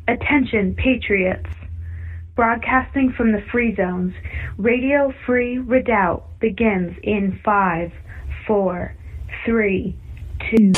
Attention, Patriots! Broadcasting from the Free Zones, Radio Free Redoubt begins in 5, 4, 3, 2...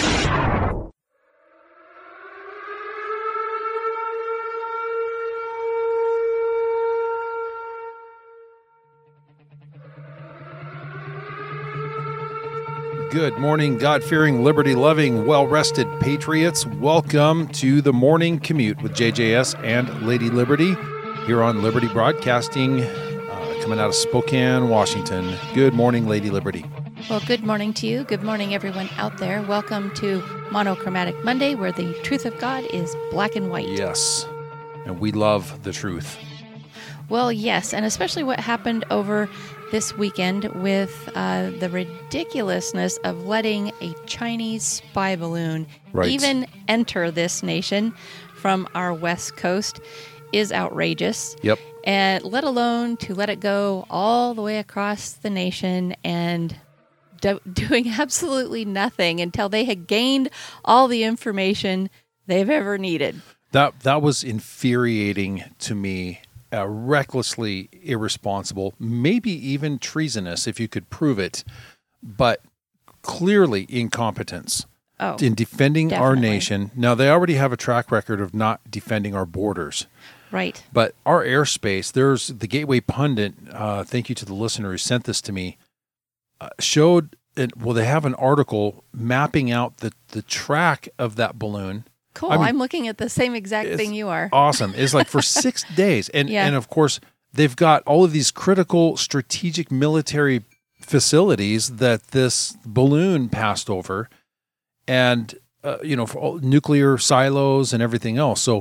Good morning, God-fearing, liberty-loving, well-rested patriots. Welcome to the Morning Commute with JJS and Lady Liberty here on Liberty Broadcasting, coming out of Spokane, Washington. Good morning, Lady Liberty. Well, good morning to you. Good morning, everyone out there. Welcome to Monochromatic Monday, where the truth of God is black and white. Yes, and we love the truth. Well, yes, and especially what happened over this weekend with the ridiculousness of letting a Chinese spy balloon even enter this nation from our west coast is outrageous. Yep. And let alone to let it go all the way across the nation and doing absolutely nothing until they had gained all the information they've ever needed. That was infuriating to me. Recklessly irresponsible, maybe even treasonous if you could prove it, but clearly incompetence in defending our nation. Now, they already have a track record of not defending our borders. Right. But our airspace, there's the Gateway Pundit, thank you to the listener who sent this to me, showed, they have an article mapping out the track of that balloon. Cool. I'm looking at the same exact thing you are. Awesome. It's like for 6 days. And of course, they've got all of these critical strategic military facilities that this balloon passed over and, for all nuclear silos and everything else. So,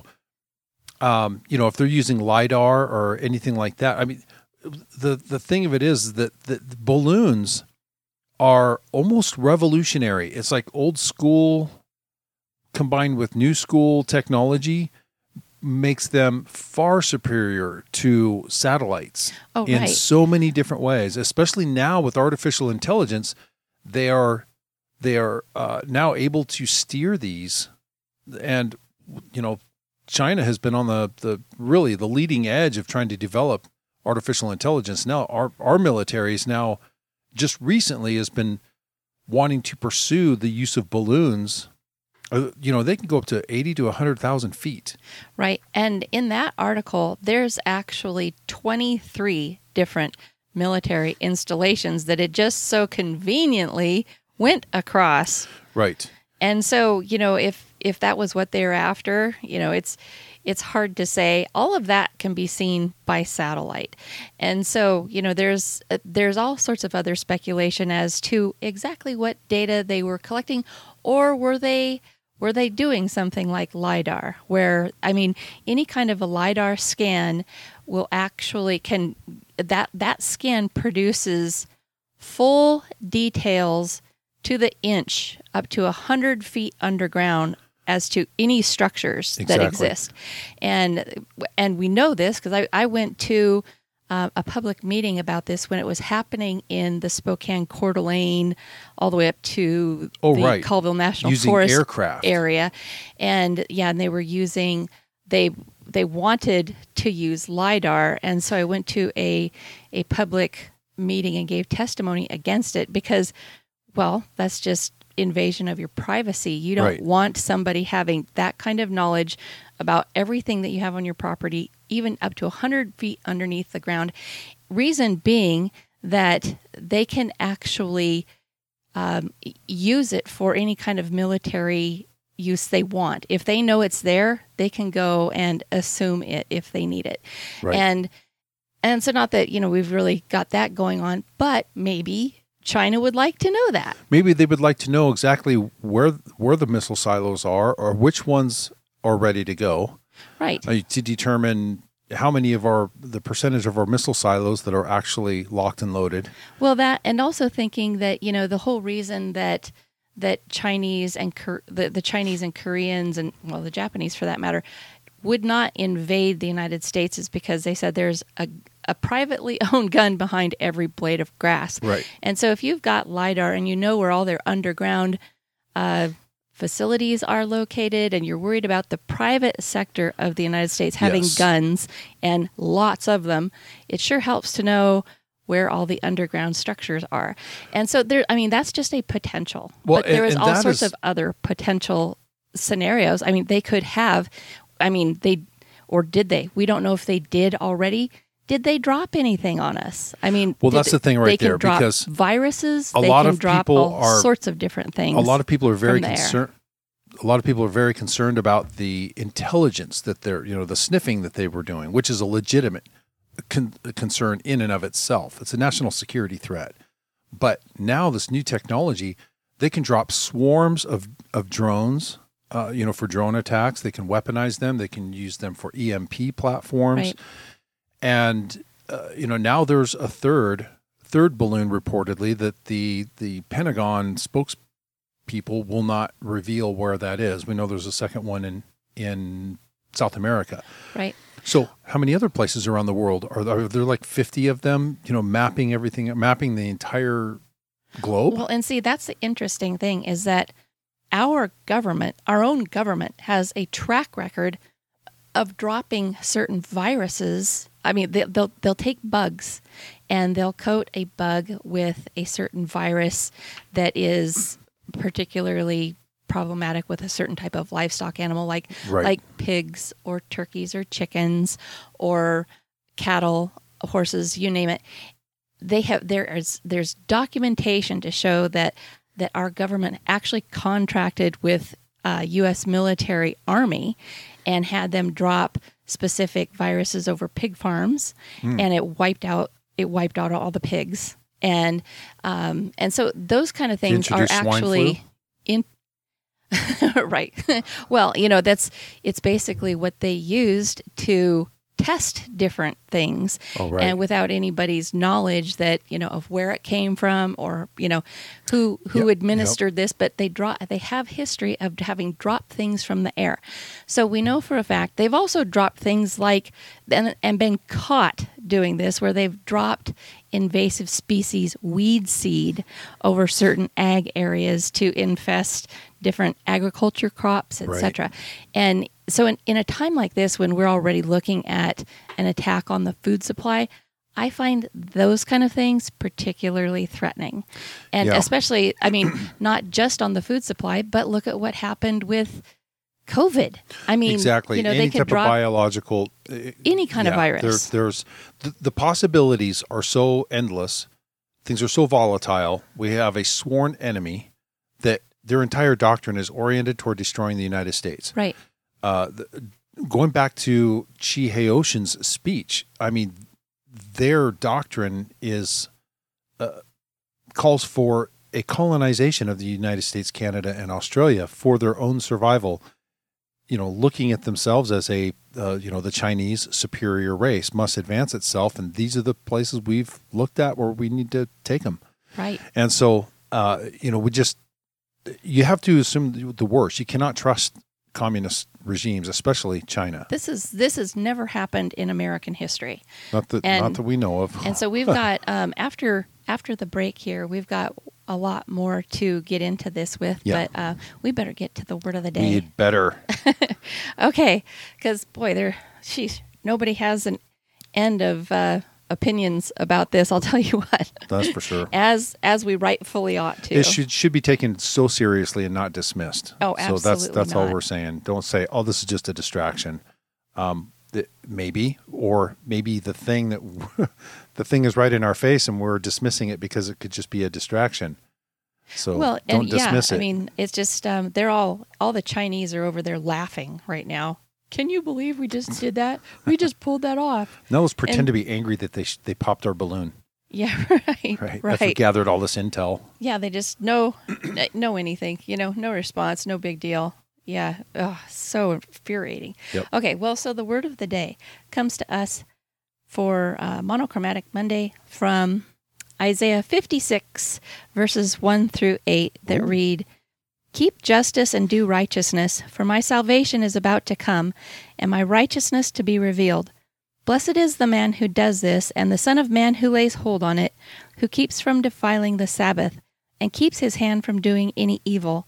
if they're using LIDAR or anything like that, I mean, the thing of it is that the balloons are almost revolutionary. It's like old school combined with new school technology makes them far superior to satellites in so many different ways, especially now with artificial intelligence. They are now able to steer these. And, China has been on the leading edge of trying to develop artificial intelligence. Now our military is now just recently has been wanting to pursue the use of balloons. They can go up to 80 to 100,000 feet. Right. And in that article, there's actually 23 different military installations that it just so conveniently went across. Right. And so, if that was what they're after, it's hard to say. All of that can be seen by satellite. And so, there's all sorts of other speculation as to exactly what data they were collecting, or were they doing something like LIDAR, where, any kind of a LIDAR scan will actually that scan produces full details to the inch up to 100 feet underground as to any structures that exist. And we know this because I went to a public meeting about this when it was happening in the Spokane Coeur d'Alene, all the way up to the Colville National Forest aircraft area, and they were using they wanted to use LIDAR, and so I went to a public meeting and gave testimony against it because, that's just invasion of your privacy. You don't want somebody having that kind of knowledge about everything that you have on your property, even up to 100 feet underneath the ground. Reason being that they can actually use it for any kind of military use they want. If they know it's there, they can go and assume it if they need it. Right. And so not that, we've really got that going on, but maybe China would like to know that. Maybe they would like to know exactly where the missile silos are or which ones are ready to go. Right. To determine how many of the percentage of our missile silos that are actually locked and loaded. Well, that, and also thinking that, the whole reason that Chinese and the Chinese and Koreans and, the Japanese for that matter, would not invade the United States is because they said there's a privately owned gun behind every blade of grass. Right. And so if you've got LIDAR and where all their underground facilities are located and you're worried about the private sector of the United States having guns and lots of them, it sure helps to know where all the underground structures are. And so that's just a potential. Well, but there is all sorts of other potential scenarios. I mean, they could have, did they? We don't know if they did already. Did they drop anything on us? I mean, that's the thing right there, because viruses, they can drop all sorts of different things. A lot of people are very concerned. A lot of people are very concerned about the intelligence that the sniffing that they were doing, which is a legitimate concern in and of itself. It's a national security threat. But now this new technology, they can drop swarms of drones, for drone attacks. They can weaponize them. They can use them for EMP platforms. Right. And, now there's a third balloon reportedly that the Pentagon spokespeople will not reveal where that is. We know there's a second one in South America. Right. So how many other places around the world are there like 50 of them, mapping everything, mapping the entire globe? Well, and see, that's the interesting thing is that our own government has a track record of dropping certain viruses. I mean, they'll take bugs and they'll coat a bug with a certain virus that is particularly problematic with a certain type of livestock animal, like pigs or turkeys or chickens or cattle, horses, you name it. There's documentation to show that our government actually contracted with U.S. military army and had them drop specific viruses over pig farms, and it wiped out all the pigs, and so those kind of things are actually in. Right. Well, it's basically what they used to test different things, and without anybody's knowledge that of where it came from or who administered this, but they have history of having dropped things from the air. So we know for a fact they've also dropped things like and been caught doing this, where they've dropped invasive species weed seed over certain ag areas to infest different agriculture crops, etc. And so in a time like this, when we're already looking at an attack on the food supply, I find those kind of things particularly threatening. And especially, not just on the food supply, but look at what happened with COVID. Exactly. They any could type drop of biological, any kind of virus. There's the possibilities are so endless. Things are so volatile. We have a sworn enemy that their entire doctrine is oriented toward destroying the United States. Right. Going back to Chi Haoshin's speech, their doctrine is calls for a colonization of the United States, Canada, and Australia for their own survival. Looking at themselves as the Chinese superior race must advance itself, and these are the places we've looked at where we need to take them. Right. And so, you have to assume the worst. You cannot trust communist regimes, especially China. This has never happened in American history. Not that we know of. And so we've got after the break here, we've got a lot more to get into this with, but we better get to the word of the day. We'd better. Okay, because nobody has an end of opinions about this. I'll tell you what. That's for sure. As we rightfully ought to. It should be taken so seriously and not dismissed. Oh, absolutely. So that's all we're saying. Don't say, "Oh, this is just a distraction." Maybe the thing the thing is right in our face, and we're dismissing it because it could just be a distraction. So don't dismiss it. It's just they're all the Chinese are over there laughing right now. Can you believe we just did that? We just pulled that off. Now let's pretend to be angry that they popped our balloon. Yeah, right. After we gathered all this intel. Yeah, they just know anything. No response, no big deal. Yeah, so infuriating. Yep. Okay, well, so the word of the day comes to us for Monochromatic Monday from Isaiah 56, verses 1 through 8 that read, "Keep justice and do righteousness, for my salvation is about to come, and my righteousness to be revealed. Blessed is the man who does this, and the Son of Man who lays hold on it, who keeps from defiling the Sabbath, and keeps his hand from doing any evil.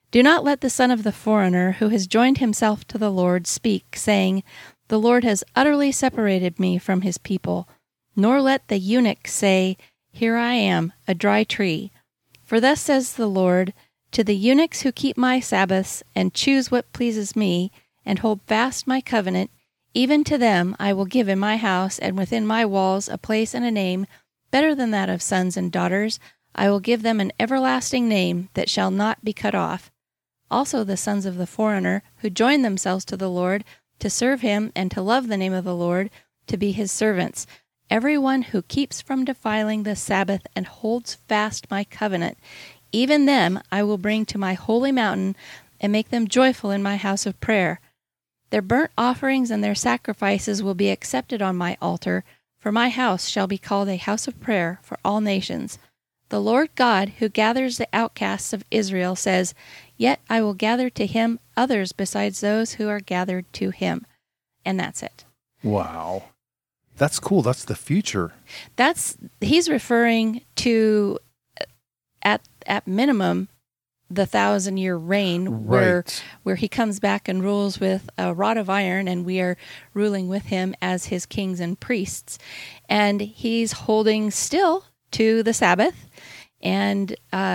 Do not let the son of the foreigner who has joined himself to the Lord speak, saying, The Lord has utterly separated me from his people. Nor let the eunuch say, Here I am, a dry tree. For thus says the Lord, to the eunuchs who keep my Sabbaths, and choose what pleases me, and hold fast my covenant, even to them I will give in my house and within my walls a place and a name better than that of sons and daughters. I will give them an everlasting name that shall not be cut off. Also the sons of the foreigner who join themselves to the Lord, to serve him and to love the name of the Lord, to be his servants. Everyone who keeps from defiling the Sabbath and holds fast my covenant, even them I will bring to my holy mountain and make them joyful in my house of prayer. Their burnt offerings and their sacrifices will be accepted on my altar, for my house shall be called a house of prayer for all nations. The Lord God, who gathers the outcasts of Israel, says, Yet I will gather to him others besides those who are gathered to him. And that's it. Wow. That's cool. That's the future. He's referring to, at minimum, the 1,000-year reign, right, where he comes back and rules with a rod of iron, and we are ruling with him as his kings and priests. And he's holding still to the Sabbath. And,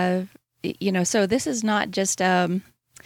so this is not just, we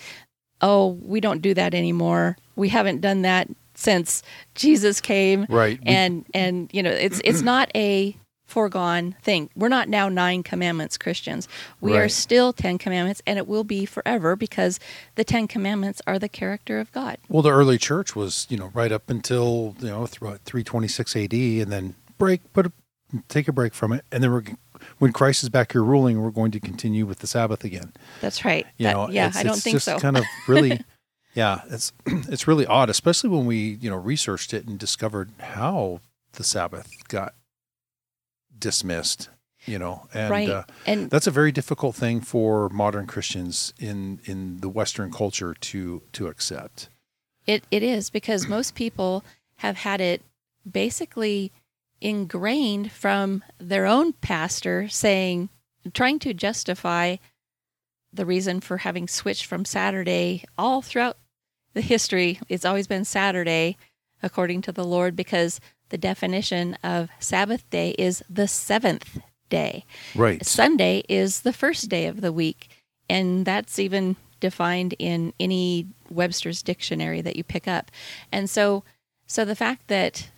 don't do that anymore. We haven't done that since Jesus came. Right. And it's not a foregone thing. We're not now 9 commandments Christians. We are still 10 commandments, and it will be forever because the 10 commandments are the character of God. Well, the early church was, right up until, 326 AD, and then take a break from it. And then when Christ is back here ruling, we're going to continue with the Sabbath again. That's right. I don't think it's so. Kind of really, it's really odd, especially when we, researched it and discovered how the Sabbath got dismissed, and and that's a very difficult thing for modern Christians in the Western culture to accept. It is, because most people have had it basically ingrained from their own pastor trying to justify the reason for having switched from Saturday. All throughout the history, it's always been Saturday according to the Lord, because the definition of Sabbath day is the 7th day. Right. Sunday is the first day of the week, and that's even defined in any Webster's dictionary that you pick up. And so the fact that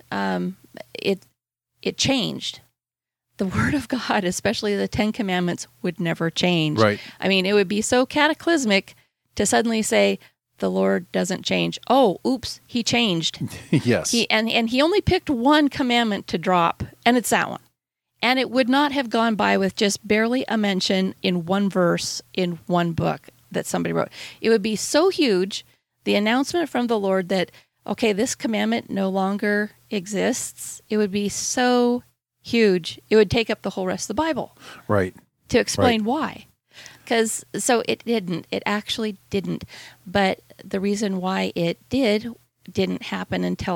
it changed, the Word of God, especially the 10 Commandments, would never change. Right. I mean, it would be so cataclysmic to suddenly say, the Lord doesn't change. Oh, oops, he changed. Yes. He only picked one commandment to drop, and it's that one. And it would not have gone by with just barely a mention in one verse in one book that somebody wrote. It would be so huge, the announcement from the Lord that, okay, this commandment no longer exists. It would be so huge, it would take up the whole rest of the Bible. Right. To explain why. So it didn't. It actually didn't. But the reason why it didn't happen until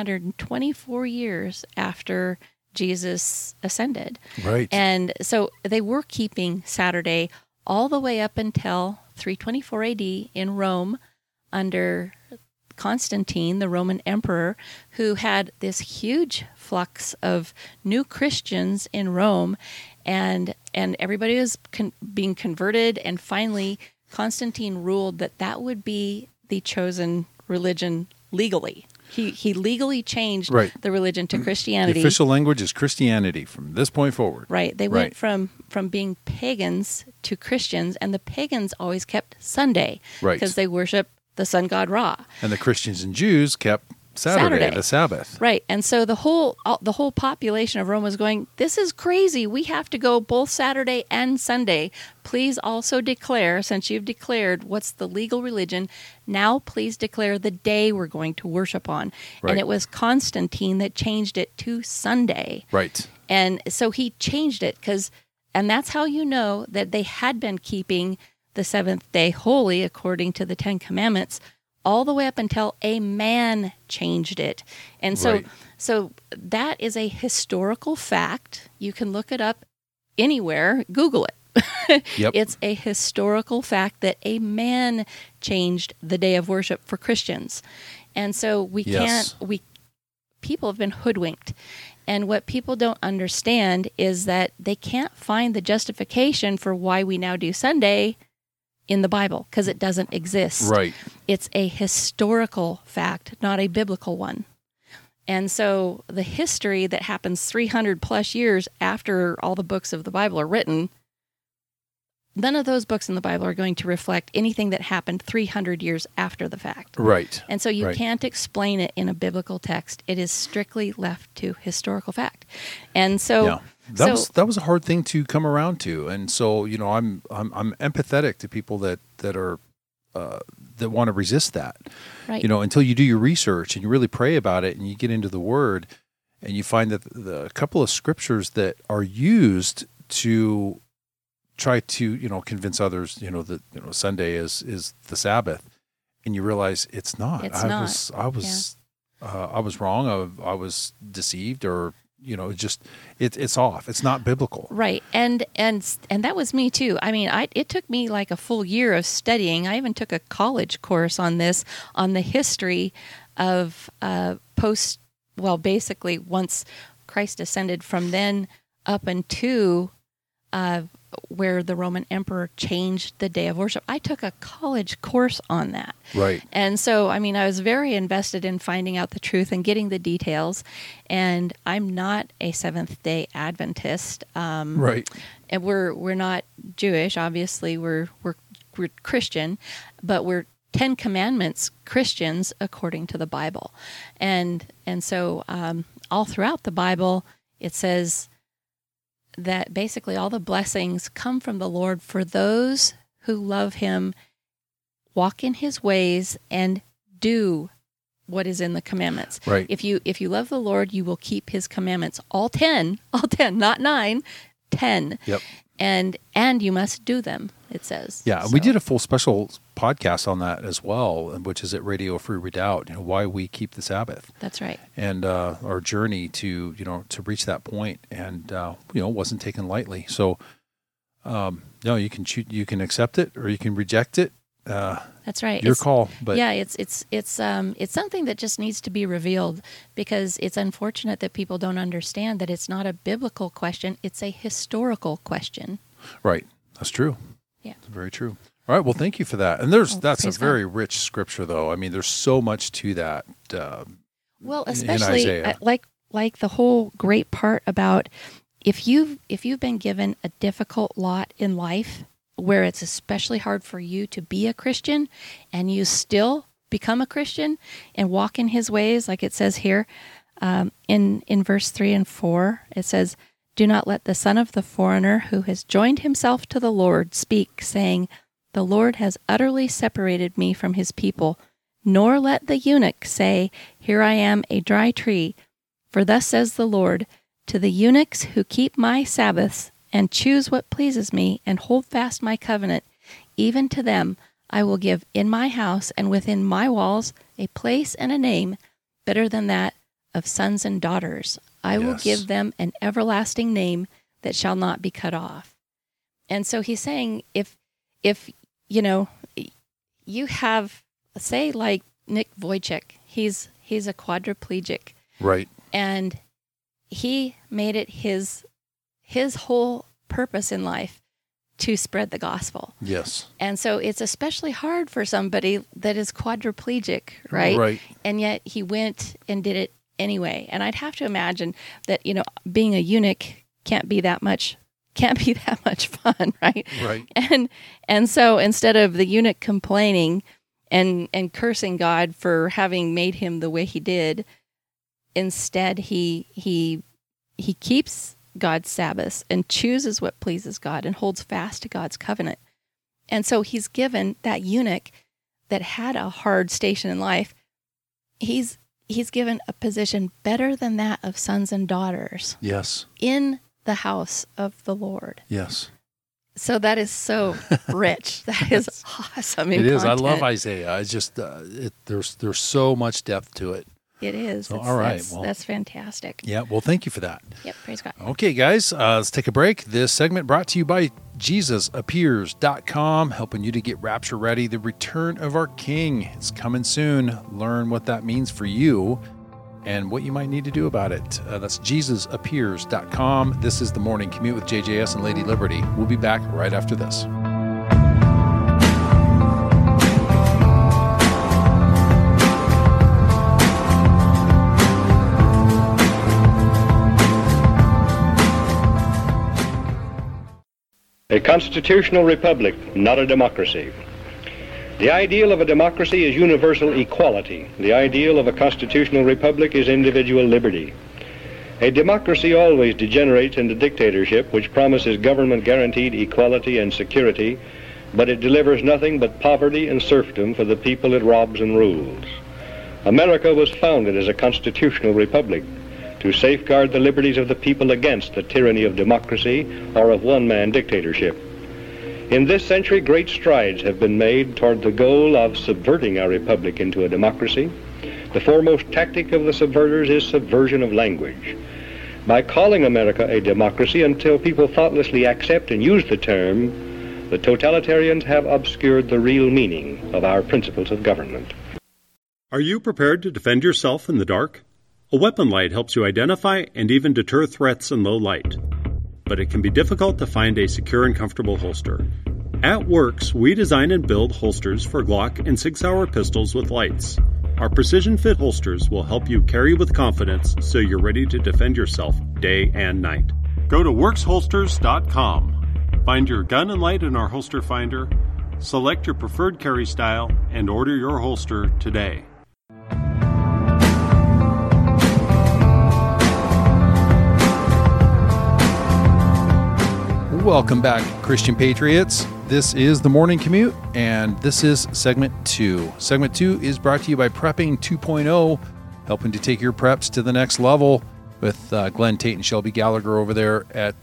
324 years after Jesus ascended. Right. And so they were keeping Saturday all the way up until 324 AD in Rome under Constantine, the Roman emperor, who had this huge flux of new Christians in Rome, and everybody was being converted, and finally Constantine ruled that would be the chosen religion legally. He legally changed the religion to Christianity. The official language is Christianity from this point forward. Right. They went from being pagans to Christians, and the pagans always kept Sunday because they worship the sun god Ra. And the Christians and Jews kept Saturday, the Sabbath. Right. And so the whole population of Rome was going, this is crazy. We have to go both Saturday and Sunday. Please also declare, since you've declared what's the legal religion, now please declare the day we're going to worship on. Right. And it was Constantine that changed it to Sunday. Right. And so he changed it and that's how you know that they had been keeping the 7th day holy according to the 10 Commandments all the way up until a man changed it. And so that is a historical fact. You can look it up anywhere, Google it. Yep. It's a historical fact that a man changed the day of worship for Christians. And so people have been hoodwinked. And what people don't understand is that they can't find the justification for why we now do Sunday in the Bible, because it doesn't exist. Right. It's a historical fact, not a biblical one. And so the history that happens 300 plus years after all the books of the Bible are written, none of those books in the Bible are going to reflect anything that happened 300 years after the fact. Right. And so you can't explain it in a biblical text. It is strictly left to historical fact. And so that was a hard thing to come around to. And so, I'm empathetic to people that are that want to resist that. Right. Until you do your research and you really pray about it and you get into the Word and you find that the couple of scriptures that are used to try to, convince others, that, Sunday is the Sabbath, and you realize it's not. I was wrong. I was deceived, or, it's off. It's not biblical. Right. And that was me too. I mean, it took me like a full year of studying. I even took a college course on this, on the history of basically once Christ ascended, from then up into where the Roman emperor changed the day of worship. I took a college course on that. Right. And so, I mean, I was very invested in finding out the truth and getting the details. And I'm not a Seventh-day Adventist. Right. And we're not Jewish. Obviously, we're Christian, but we're 10 Commandments Christians according to the Bible. And so all throughout the Bible, it says that basically all the blessings come from the Lord for those who love Him, walk in His ways, and do what is in the commandments. Right. If you love the Lord, you will keep His commandments, all 10, not 9, 10. Yep. And you must do them, it says. Yeah, so. We did a full special podcast on that as well, which is at Radio Free Redoubt, why we keep the Sabbath. That's right. And our journey to reach that point, and wasn't taken lightly. So you can accept it or you can reject it. That's right. Your call. But yeah, it's something that just needs to be revealed, because it's unfortunate that people don't understand that it's not a biblical question, it's a historical question. Right. That's true. Yeah. That's very true. All right. Well, thank you for that. And that's a very rich scripture, though. I mean, there's so much to that. Well, especially in Isaiah. like the whole great part about if you've been given a difficult lot in life where it's especially hard for you to be a Christian, and you still become a Christian and walk in His ways, like it says here in verse 3 and 4, it says, "Do not let the son of the foreigner who has joined himself to the Lord speak, saying, 'The Lord has utterly separated me from His people,' nor let the eunuch say, 'Here I am, a dry tree.' For thus says the Lord, to the eunuchs who keep my Sabbaths and choose what pleases me and hold fast my covenant, even to them I will give in my house and within my walls a place and a name better than that of sons and daughters. I will give them an everlasting name that shall not be cut off." And so he's saying, if you have, say, like Nick Vujicic, he's a quadriplegic. Right. And he made it his whole purpose in life to spread the gospel. Yes. And so it's especially hard for somebody that is quadriplegic, right? Right. And yet he went and did it anyway. And I'd have to imagine that, being a eunuch can't be that much fun, right? Right. And so instead of the eunuch complaining and cursing God for having made him the way he did, instead he keeps God's Sabbaths and chooses what pleases God and holds fast to God's covenant. And so he's given that eunuch that had a hard station in life, he's given a position better than that of sons and daughters. Yes. In the house of the Lord. Yes. So that is so rich. That is awesome. It is. I love Isaiah. I just there's so much depth to it. It is. So, all right. That's fantastic. Yeah. Well, thank you for that. Yep. Praise God. Okay, guys, let's take a break. This segment brought to you by JesusAppears.com, helping you to get rapture ready. The return of our King is coming soon. Learn what that means for you and what you might need to do about it. That's JesusAppears.com. This is The Morning Commute with JJS and Lady Liberty. We'll be back right after this. A constitutional republic, not a democracy. The ideal of a democracy is universal equality. The ideal of a constitutional republic is individual liberty. A democracy always degenerates into dictatorship, which promises government-guaranteed equality and security, but it delivers nothing but poverty and serfdom for the people it robs and rules. America was founded as a constitutional republic to safeguard the liberties of the people against the tyranny of democracy or of one-man dictatorship. In this century, great strides have been made toward the goal of subverting our republic into a democracy. The foremost tactic of the subverters is subversion of language. By calling America a democracy until people thoughtlessly accept and use the term, the totalitarians have obscured the real meaning of our principles of government. Are you prepared to defend yourself in the dark? A weapon light helps you identify and even deter threats in low light. But it can be difficult to find a secure and comfortable holster. At Works, we design and build holsters for Glock and Sig Sauer pistols with lights. Our precision fit holsters will help you carry with confidence so you're ready to defend yourself day and night. Go to WorksHolsters.com. Find your gun and light in our holster finder, select your preferred carry style, and order your holster today. Welcome back, Christian Patriots. This is The Morning Commute, and this is Segment 2. Segment 2 is brought to you by Prepping 2.0, helping to take your preps to the next level with Glenn Tate and Shelby Gallagher over there at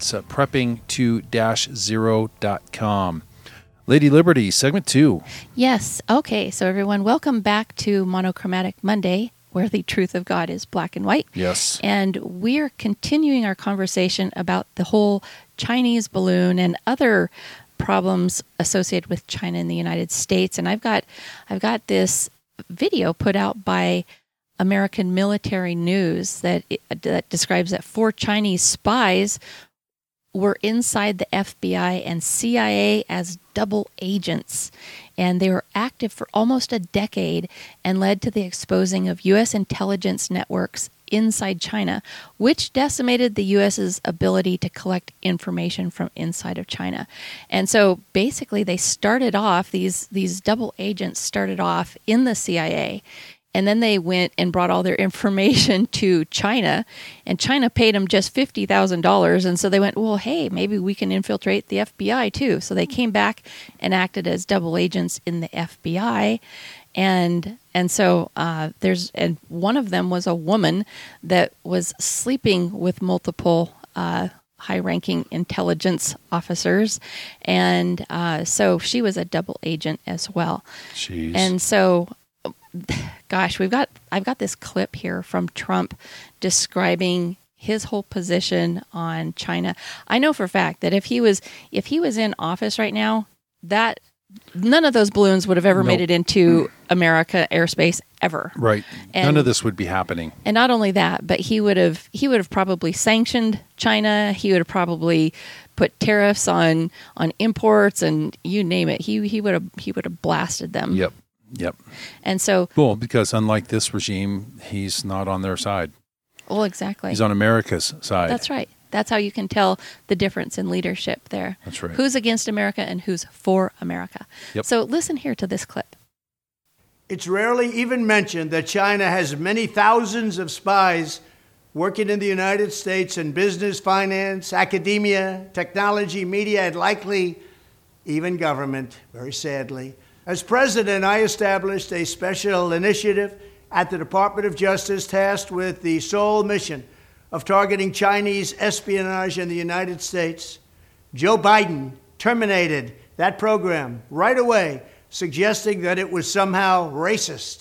prepping2-0.com. Lady Liberty, Segment 2. Yes. Okay, so everyone, welcome back to Monochromatic Monday, where the truth of God is black and white. Yes. And we're continuing our conversation about the whole Chinese balloon and other problems associated with China and the United States. And I've got this video put out by American Military News that describes that 4 Chinese spies were inside the FBI and CIA as double agents, and they were active for almost a decade and led to the exposing of U.S. intelligence networks inside China, which decimated the U.S.'s ability to collect information from inside of China. And so basically they started off, these double agents started off in the CIA, and then they went and brought all their information to China, and China paid them just $50,000. And so they went, well, hey, maybe we can infiltrate the FBI too. So they came back and acted as double agents in the FBI. And so one of them was a woman that was sleeping with multiple high-ranking intelligence officers, and so she was a double agent as well. Jeez. And so, gosh, I've got this clip here from Trump describing his whole position on China. I know for a fact that if he was in office right now, that none of those balloons would have ever made it into America airspace ever. Right. None of this would be happening. And not only that, but he would have probably sanctioned China. He would have probably put tariffs on imports, and you name it. He would have blasted them. Yep. And so, well, because unlike this regime, he's not on their side. Well, exactly. He's on America's side. That's right. That's how you can tell the difference in leadership there. That's right. Who's against America and who's for America. Yep. So listen here to this clip. It's rarely even mentioned that China has many thousands of spies working in the United States in business, finance, academia, technology, media, and likely even government, very sadly. As president, I established a special initiative at the Department of Justice tasked with the sole mission of targeting Chinese espionage in the United States. Joe Biden terminated that program right away, suggesting that it was somehow racist.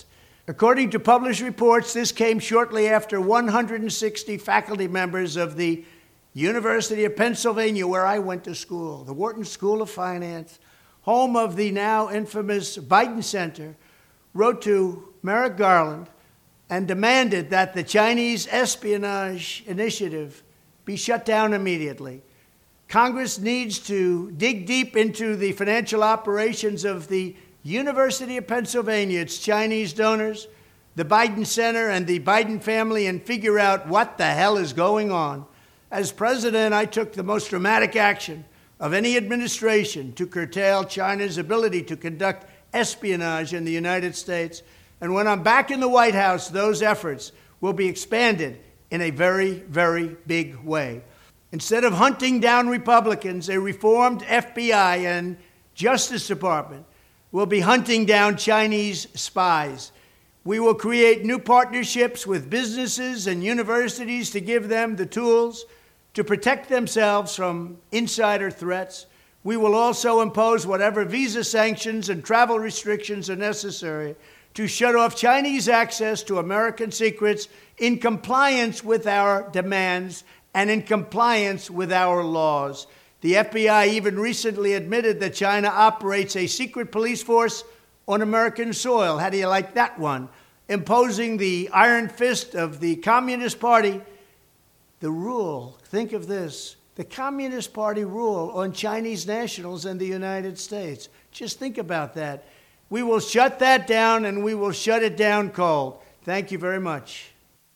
According to published reports, this came shortly after 160 faculty members of the University of Pennsylvania, where I went to school, the Wharton School of Finance, home of the now infamous Biden Center, wrote to Merrick Garland and demanded that the Chinese espionage initiative be shut down immediately. Congress needs to dig deep into the financial operations of the University of Pennsylvania, its Chinese donors, the Biden Center, and the Biden family, and figure out what the hell is going on. As president, I took the most dramatic action of any administration to curtail China's ability to conduct espionage in the United States. And when I'm back in the White House, those efforts will be expanded in a very, very big way. Instead of hunting down Republicans, a reformed FBI and Justice Department will be hunting down Chinese spies. We will create new partnerships with businesses and universities to give them the tools to protect themselves from insider threats. We will also impose whatever visa sanctions and travel restrictions are necessary to shut off Chinese access to American secrets in compliance with our demands and in compliance with our laws. The FBI even recently admitted that China operates a secret police force on American soil. How do you like that one? Imposing the iron fist of the Communist Party, the rule, think of this, the Communist Party rule on Chinese nationals in the United States. Just think about that. We will shut that down, and we will shut it down cold. Thank you very much.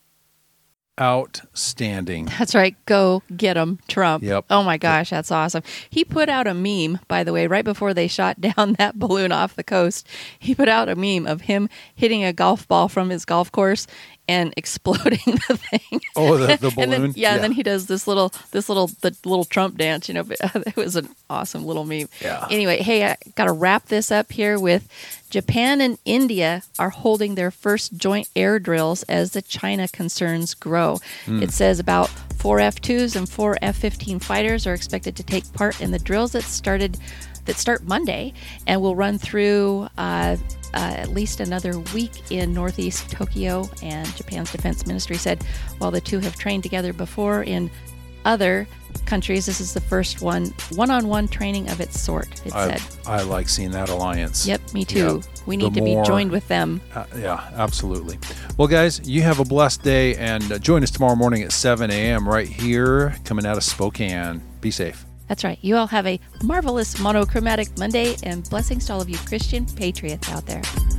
Outstanding. That's right. Go get him, Trump. Yep. Oh my gosh, that's awesome. He put out a meme, by the way, right before they shot down that balloon off the coast. He put out a meme of him hitting a golf ball from his golf course and exploding the thing. Oh, the balloon. And then, and then he does the little Trump dance. You know, it was an awesome little meme. Yeah. Anyway, hey, I got to wrap this up here with Japan and India are holding their first joint air drills as the China concerns grow. It says about 4 F-2s and 4 F-15 fighters are expected to take part in the drills that start Monday and will run through at least another week in northeast Tokyo. And Japan's defense ministry said while the two have trained together before in other countries, this is the first one-on-one training of its sort, it said. I like seeing that alliance. Yep, me too. Yep. We need to be joined with them. Yeah, absolutely. Well, guys, you have a blessed day, and join us tomorrow morning at 7 a.m. right here, coming out of Spokane. Be safe. That's right. You all have a marvelous monochromatic Monday, and blessings to all of you Christian patriots out there.